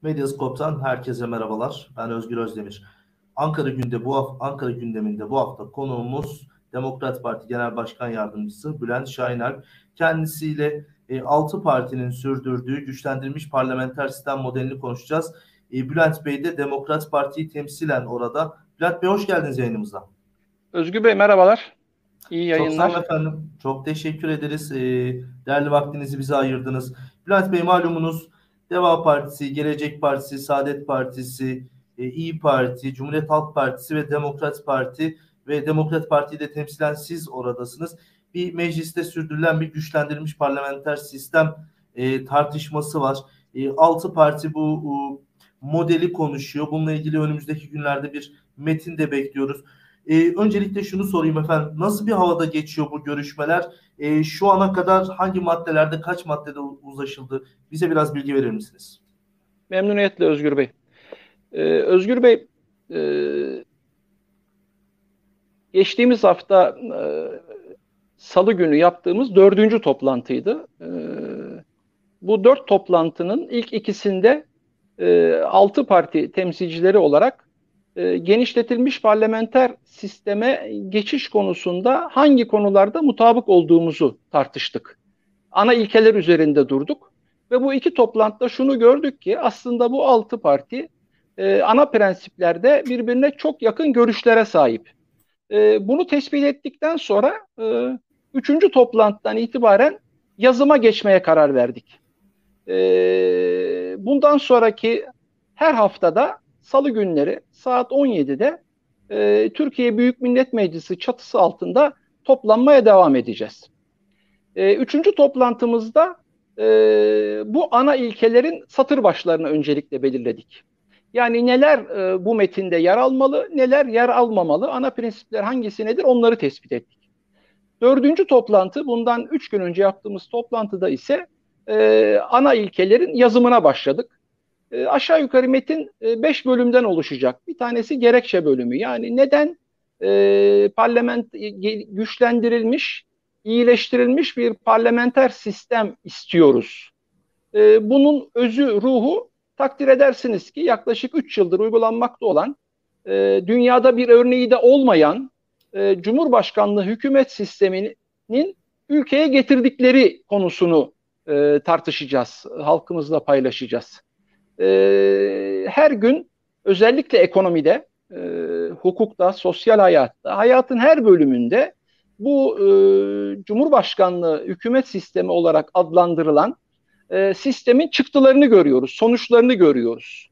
Medyascope'tan herkese merhabalar. Ben Özgür Özdemir. Ankara gündeminde bu hafta konuğumuz Demokrat Parti Genel Başkan Yardımcısı Bülent Şahinalp. Kendisiyle 6 partinin sürdürdüğü güçlendirilmiş parlamenter sistem modelini konuşacağız. Bülent Bey de Demokrat Parti'yi temsilen orada. Bülent Bey, hoş geldiniz yayınımıza. Özgür Bey merhabalar. İyi Çok sağ olun yayınlar. efendim. Çok teşekkür ederiz. Değerli vaktinizi bize ayırdınız. Bülent Bey, malumunuz Deva Partisi, Gelecek Partisi, Saadet Partisi, İyi Parti, Cumhuriyet Halk Partisi ve Demokrat Parti ve Demokrat Parti'yi de temsilen siz oradasınız. Bir mecliste sürdürülen bir güçlendirilmiş parlamenter sistem tartışması var. 6 parti bu modeli konuşuyor. Bununla ilgili önümüzdeki günlerde bir metin de bekliyoruz. Öncelikle şunu sorayım efendim. Nasıl bir havada geçiyor bu görüşmeler? Şu ana kadar hangi maddelerde, kaç maddede uzlaşıldı? Bize biraz bilgi verir misiniz? Memnuniyetle Özgür Bey. Özgür Bey, geçtiğimiz hafta Salı günü yaptığımız 4. toplantıydı. Bu 4 toplantının ilk ikisinde 6 parti temsilcileri olarak genişletilmiş parlamenter sisteme geçiş konusunda hangi konularda mutabık olduğumuzu tartıştık. Ana ilkeler üzerinde durduk ve bu iki toplantıda şunu gördük ki aslında bu 6 parti ana prensiplerde birbirine çok yakın görüşlere sahip. Bunu tespit ettikten sonra 3. toplantıdan itibaren yazıma geçmeye karar verdik. Bundan sonraki her haftada Salı günleri saat 17'de Türkiye Büyük Millet Meclisi çatısı altında toplanmaya devam edeceğiz. Üçüncü toplantımızda bu ana ilkelerin satır başlarını öncelikle belirledik. Yani neler bu metinde yer almalı, neler yer almamalı, ana prensipler hangisi nedir onları tespit ettik. 4. toplantı, bundan 3 gün önce yaptığımız toplantıda ise ana ilkelerin yazımına başladık. Aşağı yukarı metin 5 bölümden oluşacak. Bir tanesi gerekçe bölümü. Yani neden güçlendirilmiş, iyileştirilmiş bir parlamenter sistem istiyoruz? Bunun özü, ruhu, takdir edersiniz ki yaklaşık 3 yıldır uygulanmakta olan, dünyada bir örneği de olmayan Cumhurbaşkanlığı hükümet sisteminin ülkeye getirdikleri konusunu tartışacağız, halkımızla paylaşacağız. Her gün özellikle ekonomide, hukukta, sosyal hayatta, hayatın her bölümünde bu Cumhurbaşkanlığı hükümet sistemi olarak adlandırılan sistemin çıktılarını görüyoruz, sonuçlarını görüyoruz.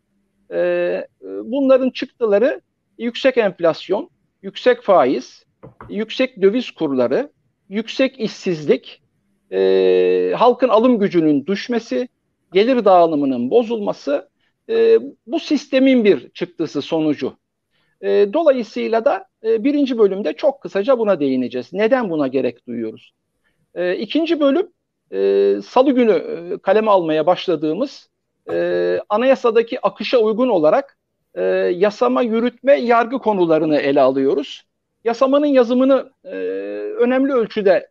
Bunların çıktıları yüksek enflasyon, yüksek faiz, yüksek döviz kurları, yüksek işsizlik, halkın alım gücünün düşmesi, gelir dağılımının bozulması, bu sistemin bir çıktısı, sonucu. Dolayısıyla da birinci bölümde çok kısaca buna değineceğiz. Neden buna gerek duyuyoruz? İkinci bölüm, Salı günü kaleme almaya başladığımız anayasadaki akışa uygun olarak yasama, yürütme, yargı konularını ele alıyoruz. Yasamanın yazımını önemli ölçüde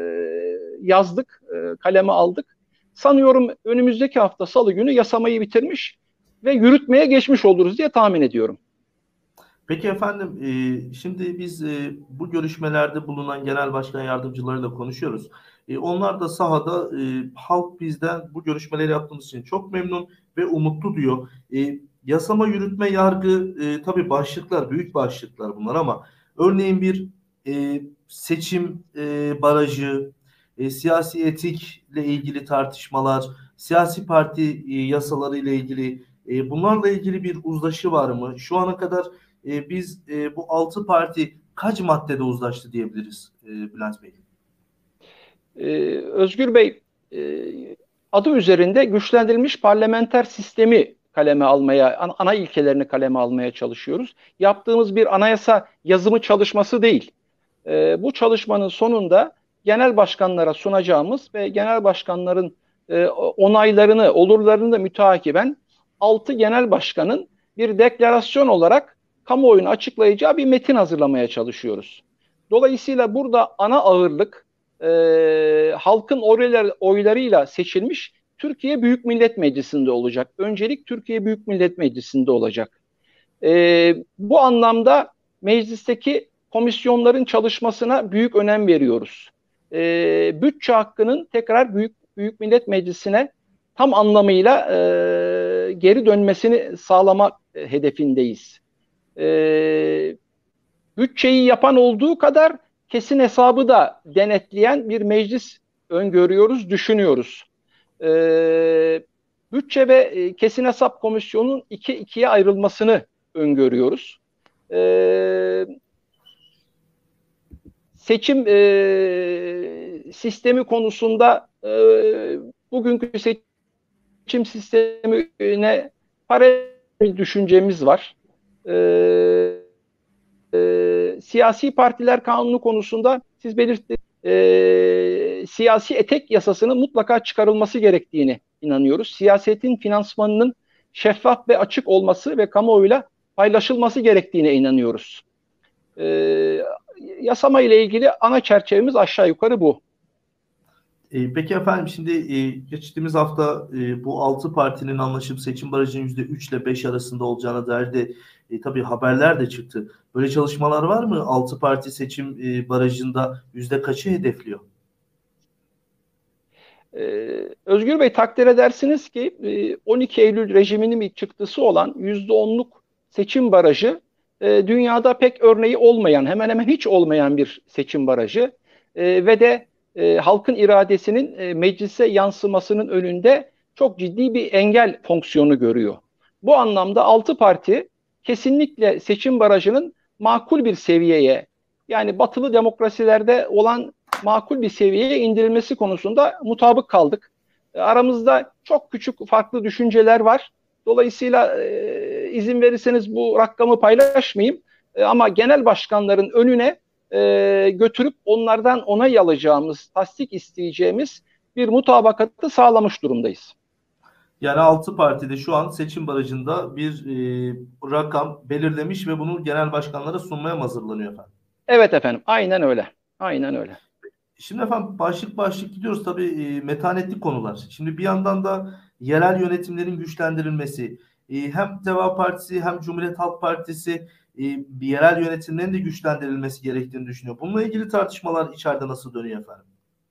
yazdık, kaleme aldık. Sanıyorum önümüzdeki hafta Salı günü yasamayı bitirmiş ve yürütmeye geçmiş oluruz diye tahmin ediyorum. Peki efendim, şimdi biz bu görüşmelerde bulunan genel başkan yardımcılarıyla konuşuyoruz. Onlar da sahada halk bizden bu görüşmeleri yaptığımız için çok memnun ve umutlu diyor. Yasama, yürütme, yargı tabii başlıklar, büyük başlıklar bunlar ama örneğin bir seçim barajı, siyasi etikle ilgili tartışmalar, siyasi parti yasaları ile ilgili bunlarla ilgili bir uzlaşı var mı? Şu ana kadar biz bu 6 parti kaç maddede uzlaştı diyebiliriz Bülent Bey? Özgür Bey, adı üzerinde güçlendirilmiş parlamenter sistemi kaleme almaya, ana ilkelerini kaleme almaya çalışıyoruz. Yaptığımız bir anayasa yazımı çalışması değil. Bu çalışmanın sonunda genel başkanlara sunacağımız ve genel başkanların onaylarını, olurlarını da müteakiben 6 genel başkanın bir deklarasyon olarak kamuoyuna açıklayacağı bir metin hazırlamaya çalışıyoruz. Dolayısıyla burada ana ağırlık halkın oylarıyla seçilmiş Türkiye Büyük Millet Meclisi'nde olacak. Öncelik Türkiye Büyük Millet Meclisi'nde olacak. Bu anlamda meclisteki komisyonların çalışmasına büyük önem veriyoruz. Bütçe hakkının tekrar Büyük Millet Meclisi'ne tam anlamıyla geri dönmesini sağlamak hedefindeyiz. Bütçeyi yapan olduğu kadar kesin hesabı da denetleyen bir meclis öngörüyoruz, düşünüyoruz. Bütçe ve kesin hesap komisyonunun ikiye ayrılmasını öngörüyoruz. Seçim sistemi konusunda bugünkü seçim sistemine paralel bir düşüncemiz var. Siyasi partiler kanunu konusunda siz belirttiniz. Siyasi etek yasasının mutlaka çıkarılması gerektiğini inanıyoruz. Siyasetin finansmanının şeffaf ve açık olması ve kamuoyuyla paylaşılması gerektiğine inanıyoruz. Yasama ile ilgili ana çerçevemiz aşağı yukarı bu. Peki efendim, şimdi geçtiğimiz hafta bu 6 partinin anlaşıp seçim barajının %3 ile 5 arasında olacağına dair de tabii haberler de çıktı. Böyle çalışmalar var mı? 6 parti seçim barajında yüzde kaçı hedefliyor? Özgür Bey, takdir edersiniz ki 12 Eylül rejiminin bir çıktısı olan %10'luk seçim barajı dünyada pek örneği olmayan, hemen hemen hiç olmayan bir seçim barajı ve de halkın iradesinin meclise yansımasının önünde çok ciddi bir engel fonksiyonu görüyor. Bu anlamda 6 parti kesinlikle seçim barajının makul bir seviyeye, yani batılı demokrasilerde olan makul bir seviyeye indirilmesi konusunda mutabık kaldık. Aramızda çok küçük farklı düşünceler var. Dolayısıyla izin verirseniz bu rakamı paylaşmayayım. Ama genel başkanların önüne götürüp onlardan onay alacağımız, tasdik isteyeceğimiz bir mutabakatı sağlamış durumdayız. Yani 6 partide şu an seçim barajında bir rakam belirlemiş ve bunu genel başkanlara sunmaya mı hazırlanıyor efendim? Evet efendim, aynen öyle. Aynen öyle. Şimdi efendim başlık başlık gidiyoruz tabii, metanetli konular. Şimdi bir yandan da yerel yönetimlerin güçlendirilmesi, hem Deva Partisi hem Cumhuriyet Halk Partisi bir yerel yönetimlerin de güçlendirilmesi gerektiğini düşünüyor. Bununla ilgili tartışmalar içeride nasıl dönüyor efendim?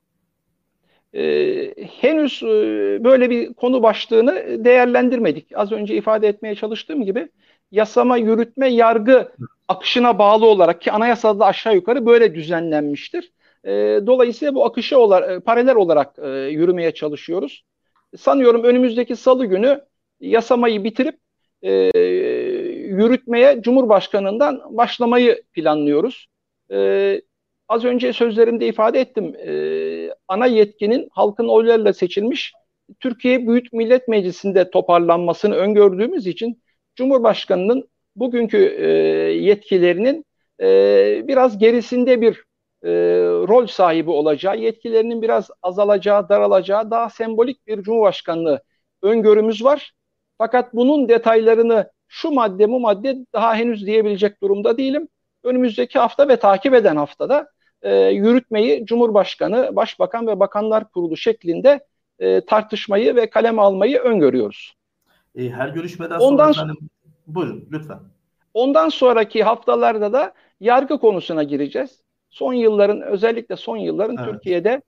Henüz böyle bir konu başlığını değerlendirmedik. Az önce ifade etmeye çalıştığım gibi yasama, yürütme, yargı akışına bağlı olarak, ki anayasada aşağı yukarı böyle düzenlenmiştir. Dolayısıyla bu akışa paralel olarak yürümeye çalışıyoruz. Sanıyorum önümüzdeki Salı günü yasamayı bitirip yürütmeye Cumhurbaşkanı'ndan başlamayı planlıyoruz. Az önce sözlerimde ifade ettim. Ana yetkinin halkın oylarıyla seçilmiş Türkiye Büyük Millet Meclisi'nde toparlanmasını öngördüğümüz için Cumhurbaşkanı'nın bugünkü yetkilerinin biraz gerisinde bir rol sahibi olacağı, yetkilerinin biraz azalacağı, daralacağı daha sembolik bir Cumhurbaşkanlığı öngörümüz var. Fakat bunun detaylarını şu madde bu madde daha henüz diyebilecek durumda değilim. Önümüzdeki hafta ve takip eden haftada yürütmeyi Cumhurbaşkanı, Başbakan ve Bakanlar Kurulu şeklinde tartışmayı ve kaleme almayı öngörüyoruz. Her görüşmeden sonra efendim, buyurun lütfen. Ondan sonraki haftalarda da yargı konusuna gireceğiz. Özellikle son yılların evet, Türkiye'de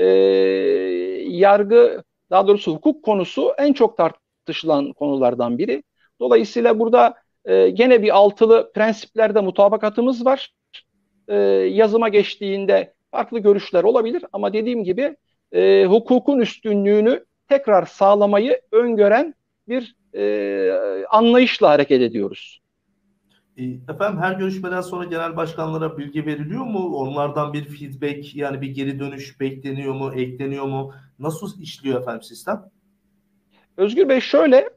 yargı, daha doğrusu hukuk konusu en çok tartışılan konulardan biri. Dolayısıyla burada gene bir altılı prensiplerde mutabakatımız var. Yazıma geçtiğinde farklı görüşler olabilir ama dediğim gibi hukukun üstünlüğünü tekrar sağlamayı öngören bir anlayışla hareket ediyoruz. Efendim, her görüşmeden sonra genel başkanlara bilgi veriliyor mu? Onlardan bir feedback, yani bir geri dönüş bekleniyor mu, ekleniyor mu? Nasıl işliyor efendim sistem? Özgür Bey, şöyle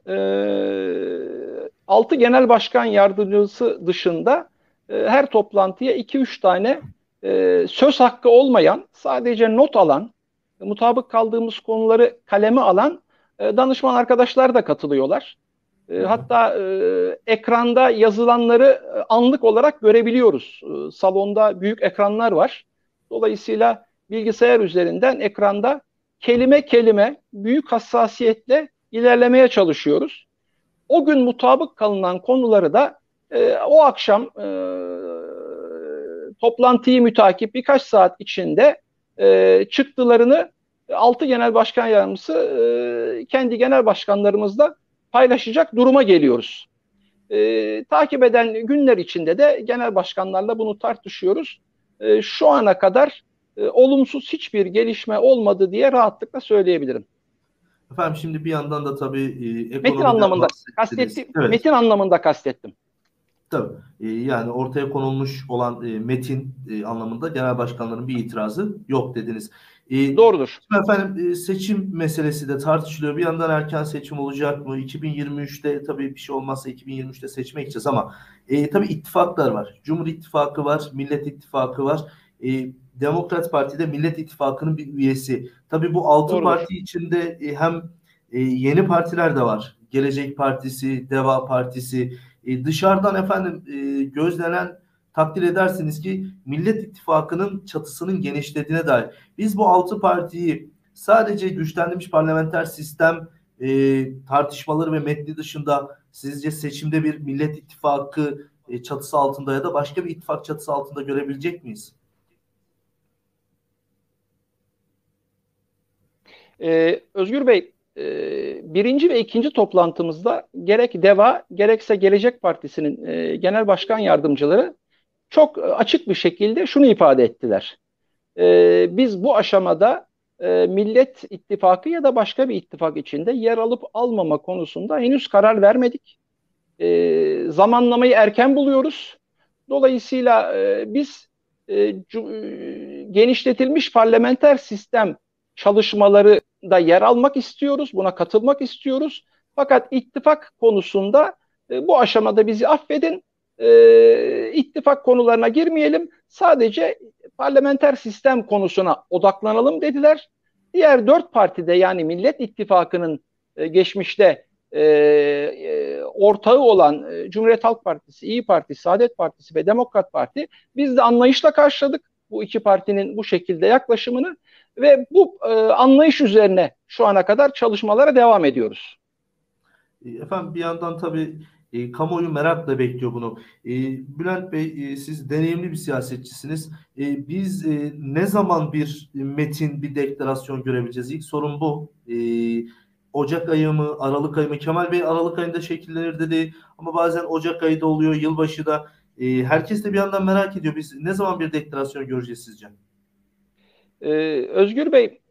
6 genel başkan yardımcısı dışında her toplantıya 2-3 tane söz hakkı olmayan, sadece not alan, mutabık kaldığımız konuları kaleme alan danışman arkadaşlar da katılıyorlar. Hatta ekranda yazılanları anlık olarak görebiliyoruz. Salonda büyük ekranlar var. Dolayısıyla bilgisayar üzerinden ekranda kelime kelime büyük hassasiyetle ilerlemeye çalışıyoruz. O gün mutabık kalınan konuları da o akşam toplantıyı mütakip birkaç saat içinde çıktılarını altı genel başkan yardımcısı kendi genel başkanlarımızla paylaşacak duruma geliyoruz. Takip eden günler içinde de genel başkanlarla bunu tartışıyoruz. Şu ana kadar olumsuz hiçbir gelişme olmadı diye rahatlıkla söyleyebilirim. Efendim şimdi bir yandan da tabii Metin ekonomiden anlamında bahsettiniz. kastettim. Evet. Metin anlamında kastettim. Tabii. Yani ortaya konulmuş olan metin anlamında genel başkanların bir itirazı yok dediniz. Doğrudur. Şimdi efendim seçim meselesi de tartışılıyor. Bir yandan erken seçim olacak mı? 2023'te tabii bir şey olmazsa 2023'te seçime gideceğiz ama tabii ittifaklar var. Cumhur İttifakı var, Millet İttifakı var. Demokrat Parti de Millet İttifakı'nın bir üyesi. Tabii bu altı Doğrudur. parti içinde hem yeni partiler de var. Gelecek Partisi, Deva Partisi. Dışarıdan efendim gözlenen takdir edersiniz ki Millet İttifakı'nın çatısının genişlediğine dair. Biz bu altı partiyi sadece güçlendirilmiş parlamenter sistem tartışmaları ve metni dışında sizce seçimde bir Millet İttifakı çatısı altında ya da başka bir ittifak çatısı altında görebilecek miyiz? Özgür Bey, birinci ve ikinci toplantımızda gerek DEVA gerekse Gelecek Partisi'nin genel başkan yardımcıları çok açık bir şekilde şunu ifade ettiler. Biz bu aşamada Millet İttifakı ya da başka bir ittifak içinde yer alıp almama konusunda henüz karar vermedik. Zamanlamayı erken buluyoruz. Dolayısıyla biz genişletilmiş parlamenter sistem çalışmaları da yer almak istiyoruz, buna katılmak istiyoruz. Fakat ittifak konusunda bu aşamada bizi affedin, ittifak konularına girmeyelim, sadece parlamenter sistem konusuna odaklanalım dediler. Diğer dört partide yani Millet İttifakı'nın geçmişte ortağı olan Cumhuriyet Halk Partisi, İyi Parti, Saadet Partisi ve Demokrat Parti biz de anlayışla karşıladık bu iki partinin bu şekilde yaklaşımını ve bu anlayış üzerine şu ana kadar çalışmalara devam ediyoruz. Efendim bir yandan tabii kamuoyu merakla bekliyor bunu. Bülent Bey siz deneyimli bir siyasetçisiniz. Biz ne zaman bir metin, bir deklarasyon görebileceğiz? İlk sorun bu. Ocak ayı mı, Aralık ayı mı? Kemal Bey Aralık ayında şekillenir dedi ama bazen Ocak ayı da oluyor, yılbaşı da. Herkes de bir yandan merak ediyor. Biz ne zaman bir deklarasyon göreceğiz sizce? Özgür Bey,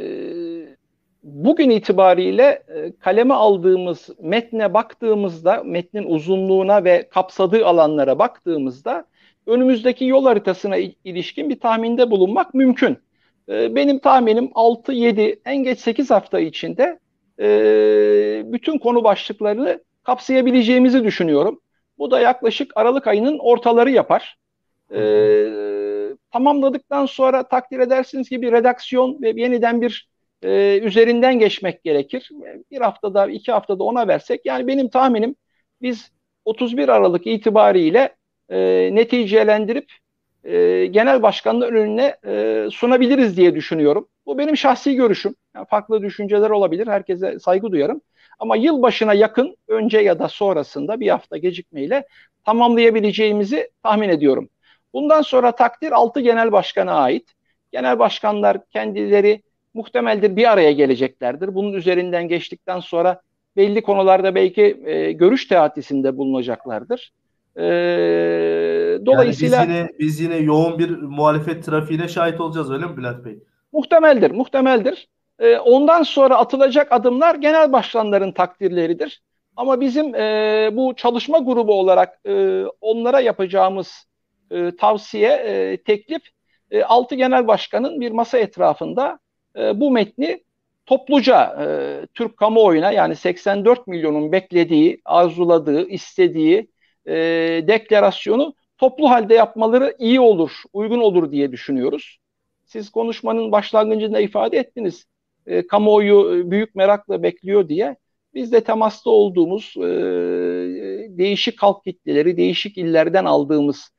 bugün itibariyle kaleme aldığımız metne baktığımızda, metnin uzunluğuna ve kapsadığı alanlara baktığımızda önümüzdeki yol haritasına ilişkin bir tahminde bulunmak mümkün. Benim tahminim 6-7, en geç 8 hafta içinde bütün konu başlıklarını kapsayabileceğimizi düşünüyorum. Bu da yaklaşık Aralık ayının ortaları yapar. Tamamladıktan sonra takdir edersiniz ki bir redaksiyon ve yeniden bir üzerinden geçmek gerekir. Bir haftada, 2 haftada ona versek, yani benim tahminim biz 31 Aralık itibariyle neticelendirip genel başkanın önüne sunabiliriz diye düşünüyorum. Bu benim şahsi görüşüm. Yani farklı düşünceler olabilir. Herkese saygı duyarım. Ama yılbaşına yakın, önce ya da sonrasında bir hafta gecikmeyle tamamlayabileceğimizi tahmin ediyorum. Bundan sonra takdir 6 genel başkana ait. Genel başkanlar kendileri muhtemeldir bir araya geleceklerdir. Bunun üzerinden geçtikten sonra belli konularda belki görüş teatisinde bulunacaklardır. Yani biz Dolayısıyla yine biz yine yoğun bir muhalefet trafiğine şahit olacağız öyle mi Bülent Bey? muhtemeldir, muhtemeldir. Ondan sonra atılacak adımlar genel başkanların takdirleridir. Ama bizim bu çalışma grubu olarak onlara yapacağımız tavsiye, teklif, 6 genel başkanın bir masa etrafında bu metni topluca Türk kamuoyuna, yani 84 milyonun beklediği, arzuladığı, istediği deklarasyonu toplu halde yapmaları iyi olur, uygun olur diye düşünüyoruz. Siz konuşmanın başlangıcında ifade ettiniz. Kamuoyu büyük merakla bekliyor diye. Biz de temasta olduğumuz değişik halk kitleleri, değişik illerden aldığımız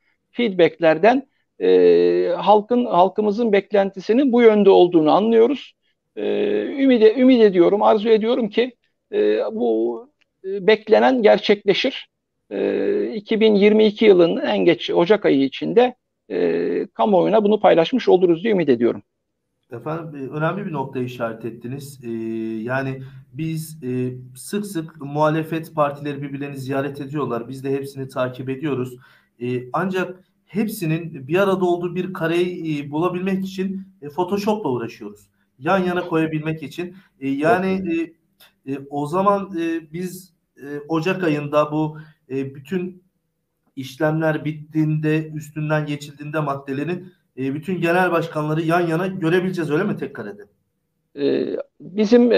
feedbacklerden halkımızın beklentisinin bu yönde olduğunu anlıyoruz. Ümit ediyorum, arzu ediyorum ki bu beklenen gerçekleşir. 2022 yılının en geç Ocak ayı içinde kamuoyuna bunu paylaşmış oluruz diye ümit ediyorum. Efendim, önemli bir noktaya işaret ettiniz. Yani biz sık sık muhalefet partileri birbirlerini ziyaret ediyorlar. Biz de hepsini takip ediyoruz. Ancak hepsinin bir arada olduğu bir kareyi bulabilmek için Photoshop'la uğraşıyoruz. Yan yana koyabilmek için. Çok Yani doğru. o zaman biz Ocak ayında bu bütün işlemler bittiğinde, üstünden geçildiğinde maddelerin bütün genel başkanları yan yana görebileceğiz, öyle mi, tek karede? Bizim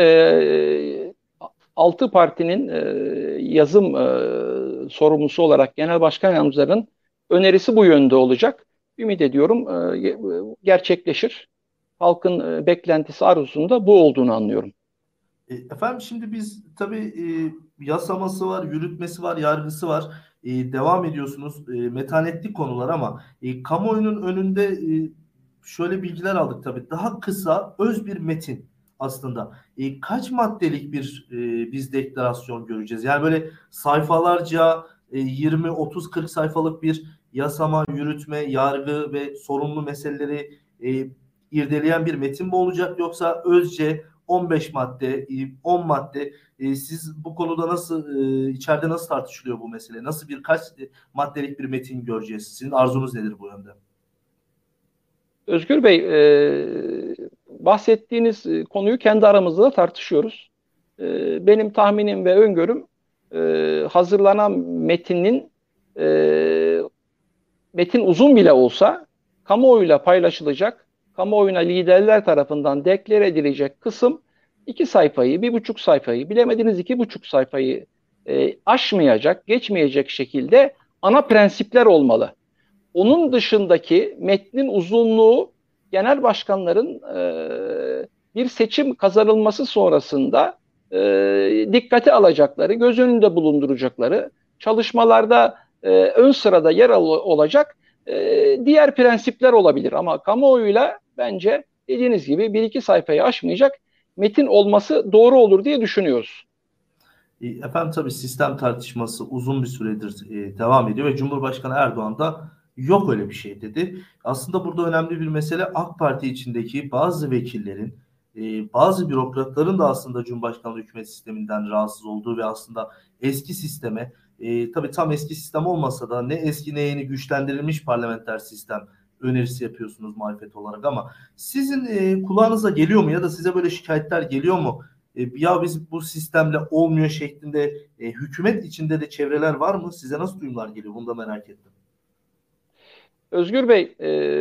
6 partinin yazım sorumlusu olarak genel başkan yardımcılarının önerisi bu yönde olacak. Ümit ediyorum gerçekleşir. Halkın beklentisi arzusunda bu olduğunu anlıyorum. Efendim, şimdi biz tabii yasaması var, yürütmesi var, yargısı var. Devam ediyorsunuz. Metanetli konular ama kamuoyunun önünde şöyle bilgiler aldık tabii. Daha kısa, öz bir metin aslında. Kaç maddelik bir biz deklarasyon göreceğiz? Yani böyle sayfalarca 20, 30, 40 sayfalık bir yasama, yürütme, yargı ve sorumlu meseleleri irdeleyen bir metin mi olacak, yoksa özce 15 madde, 10 madde. Siz bu konuda nasıl, içeride nasıl tartışılıyor bu mesele? Nasıl kaç maddelik bir metin göreceğiz? Sizin arzunuz nedir bu yönde? Özgür Bey, bahsettiğiniz konuyu kendi aramızda da tartışıyoruz. Benim tahminim ve öngörüm hazırlanan e, metin uzun bile olsa kamuoyuyla paylaşılacak, kamuoyuna liderler tarafından deklar edilecek kısım 2 sayfayı, 1,5 sayfayı, bilemediniz 2,5 sayfayı aşmayacak, geçmeyecek şekilde ana prensipler olmalı. Onun dışındaki metnin uzunluğu genel başkanların bir seçim kazanılması sonrasında dikkate alacakları, göz önünde bulunduracakları, çalışmalarda ön sırada olacak diğer prensipler olabilir. Ama kamuoyuyla bence dediğiniz gibi 1-2 sayfayı aşmayacak metin olması doğru olur diye düşünüyoruz. Efendim, tabii sistem tartışması uzun bir süredir devam ediyor ve Cumhurbaşkanı Erdoğan da yok öyle bir şey dedi. Aslında burada önemli bir mesele, AK Parti içindeki bazı vekillerin, bazı bürokratların da aslında Cumhurbaşkanlığı hükümet sisteminden rahatsız olduğu ve aslında eski sisteme, tabii tam eski sistem olmasa da ne eski ne yeni güçlendirilmiş parlamenter sistem önerisi yapıyorsunuz muhalefet olarak, ama sizin kulağınıza geliyor mu ya da size böyle şikayetler geliyor mu? Ya biz bu sistemle olmuyor şeklinde hükümet içinde de çevreler var mı? Size nasıl duyumlar geliyor? Bunu da merak ettim. Özgür Bey,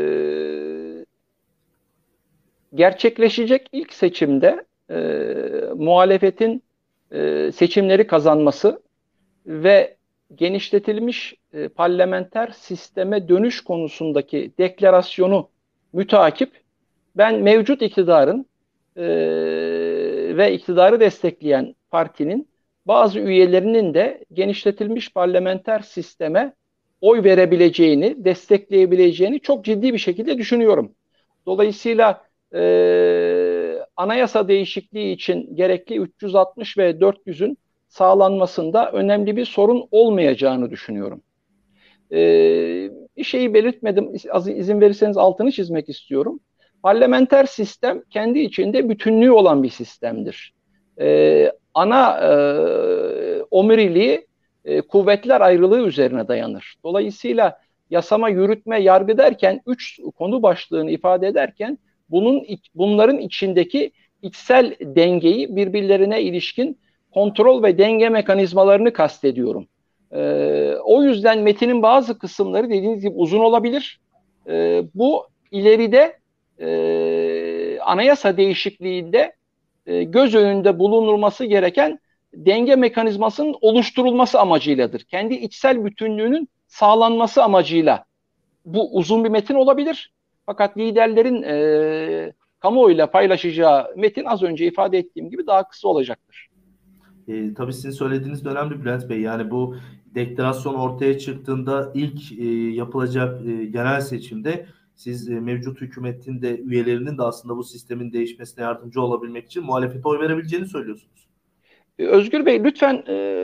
gerçekleşecek ilk seçimde muhalefetin seçimleri kazanması ve genişletilmiş parlamenter sisteme dönüş konusundaki deklarasyonu müteakip ben mevcut iktidarın e, ve iktidarı destekleyen partinin bazı üyelerinin de genişletilmiş parlamenter sisteme oy verebileceğini, destekleyebileceğini çok ciddi bir şekilde düşünüyorum. Dolayısıyla anayasa değişikliği için gerekli 360 ve 400'ün sağlanmasında önemli bir sorun olmayacağını düşünüyorum. Bir şeyi belirtmedim, az izin verirseniz altını çizmek istiyorum. Parlamenter sistem kendi içinde bütünlüğü olan bir sistemdir. Ana omuriliği kuvvetler ayrılığı üzerine dayanır. Dolayısıyla yasama, yürütme, yargı derken 3 konu başlığını ifade ederken bunların içindeki içsel dengeyi birbirlerine ilişkin kontrol ve denge mekanizmalarını kastediyorum. O yüzden metinin bazı kısımları dediğiniz gibi uzun olabilir. Bu ileride anayasa değişikliğinde göz önünde bulundurulması gereken denge mekanizmasının oluşturulması amacıyladır. Kendi içsel bütünlüğünün sağlanması amacıyla bu uzun bir metin olabilir. Fakat liderlerin kamuoyuyla paylaşacağı metin az önce ifade ettiğim gibi daha kısa olacaktır. Tabii sizin söylediğiniz de önemli Bülent Bey. Yani bu deklarasyon ortaya çıktığında ilk yapılacak genel seçimde siz mevcut hükümetin de üyelerinin de aslında bu sistemin değişmesine yardımcı olabilmek için muhalefete oy verebileceğini söylüyorsunuz. Özgür Bey, lütfen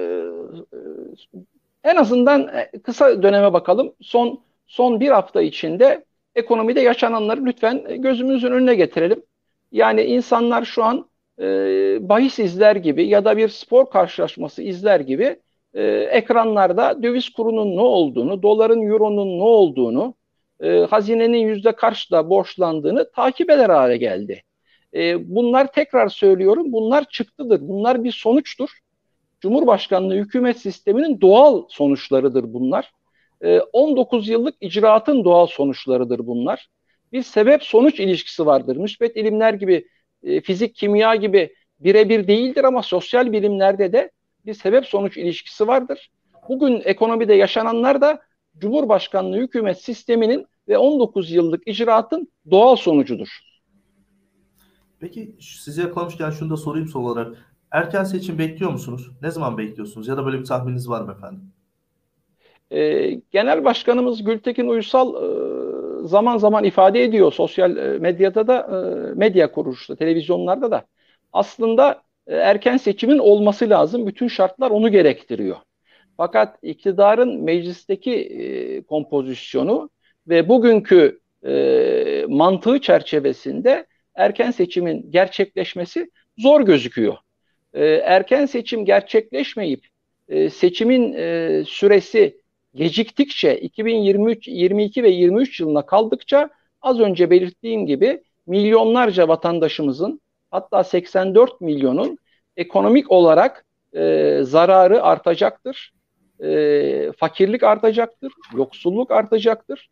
en azından kısa döneme bakalım. Son bir hafta içinde ekonomide yaşananları lütfen gözümüzün önüne getirelim. Yani insanlar şu an bahis izler gibi ya da bir spor karşılaşması izler gibi ekranlarda döviz kurunun ne olduğunu, doların, euronun ne olduğunu, hazinenin yüzde kaçta borçlandığını takip eder hale geldi. Bunlar, tekrar söylüyorum, bunlar çıktıdır. Bunlar bir sonuçtur. Cumhurbaşkanlığı hükümet sisteminin doğal sonuçlarıdır bunlar. 19 yıllık icraatın doğal sonuçlarıdır bunlar. Bir sebep-sonuç ilişkisi vardır. Müsbet ilimler gibi, fizik, kimya gibi birebir değildir ama sosyal bilimlerde de bir sebep-sonuç ilişkisi vardır. Bugün ekonomide yaşananlar da Cumhurbaşkanlığı hükümet sisteminin ve 19 yıllık icraatın doğal sonucudur. Peki size yakalamışken şunu da sorayım son olarak. Erken seçim bekliyor musunuz? Ne zaman bekliyorsunuz? Ya da böyle bir tahmininiz var mı efendim? Genel Başkanımız Gültekin Uysal zaman zaman ifade ediyor sosyal medyada da, medya kuruluşta, televizyonlarda da. Aslında erken seçimin olması lazım. Bütün şartlar onu gerektiriyor. Fakat iktidarın meclisteki kompozisyonu ve bugünkü mantığı çerçevesinde erken seçimin gerçekleşmesi zor gözüküyor. Erken seçim gerçekleşmeyip seçimin süresi geciktikçe, 2023, 22 ve 23 yılına kaldıkça, az önce belirttiğim gibi milyonlarca vatandaşımızın, hatta 84 milyonun ekonomik olarak zararı artacaktır. Fakirlik artacaktır, yoksulluk artacaktır.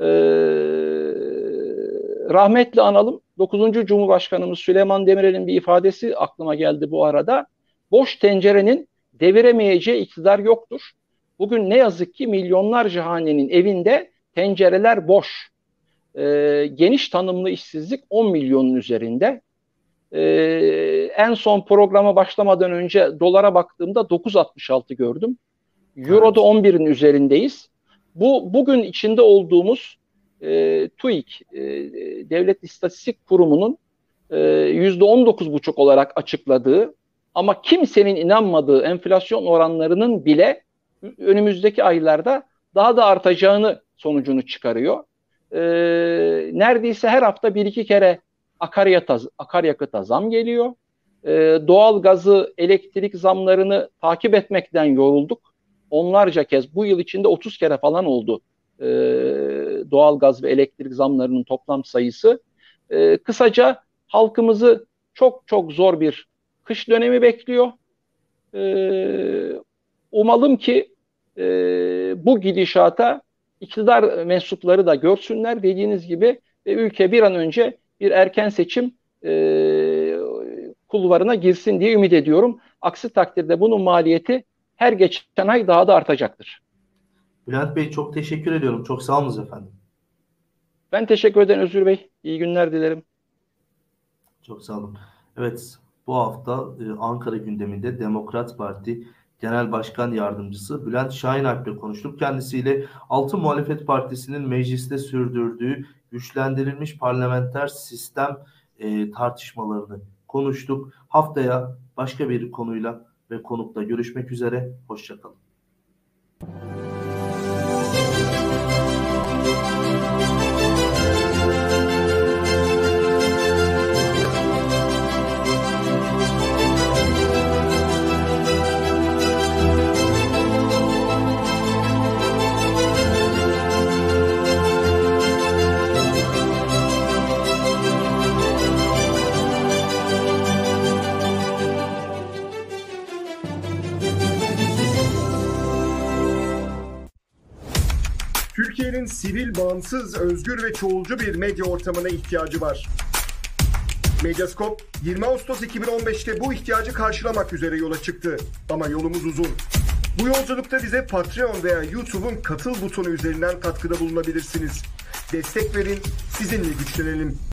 Rahmetli analım, 9. Cumhurbaşkanımız Süleyman Demirel'in bir ifadesi aklıma geldi bu arada. Boş tencerenin deviremeyeceği iktidar yoktur. Bugün ne yazık ki milyonlarca hanenin evinde tencereler boş. Geniş tanımlı işsizlik 10 milyonun üzerinde. En son programa başlamadan önce dolara baktığımda 9.66 gördüm. Euro'da 11'in üzerindeyiz. Bugün içinde olduğumuz TÜİK, Devlet İstatistik Kurumu'nun %19,5 olarak açıkladığı ama kimsenin inanmadığı enflasyon oranlarının bile önümüzdeki aylarda daha da artacağını sonucunu çıkarıyor. Neredeyse her hafta bir iki kere akaryakıta zam geliyor. Doğal gazı, elektrik zamlarını takip etmekten yorulduk. Onlarca kez, bu yıl içinde 30 kere falan oldu doğal gaz ve elektrik zamlarının toplam sayısı. Kısaca halkımızı çok çok zor bir kış dönemi bekliyor. Umalım ki bu gidişata iktidar mensupları da görsünler, dediğiniz gibi, ve ülke bir an önce bir erken seçim kulvarına girsin diye ümit ediyorum. Aksi takdirde bunun maliyeti her geçen ay daha da artacaktır. Bülent Bey, çok teşekkür ediyorum. Çok sağ olun efendim. Ben teşekkür ederim Özgür Bey. İyi günler dilerim. Çok sağ olun. Evet, bu hafta Ankara gündeminde Demokrat Parti Genel Başkan Yardımcısı Bülent Şahinalp ile konuştuk. Kendisiyle Altın Muhalefet Partisi'nin mecliste sürdürdüğü güçlendirilmiş parlamenter sistem tartışmalarını konuştuk. Haftaya başka bir konuyla ve konukla görüşmek üzere. Hoşça kalın. Türkiye'nin sivil, bağımsız, özgür ve çoğulcu bir medya ortamına ihtiyacı var. Medyascope 20 Ağustos 2015'te bu ihtiyacı karşılamak üzere yola çıktı. Ama yolumuz uzun. Bu yolculukta bize Patreon veya YouTube'un katıl butonu üzerinden katkıda bulunabilirsiniz. Destek verin, sizinle güçlenelim.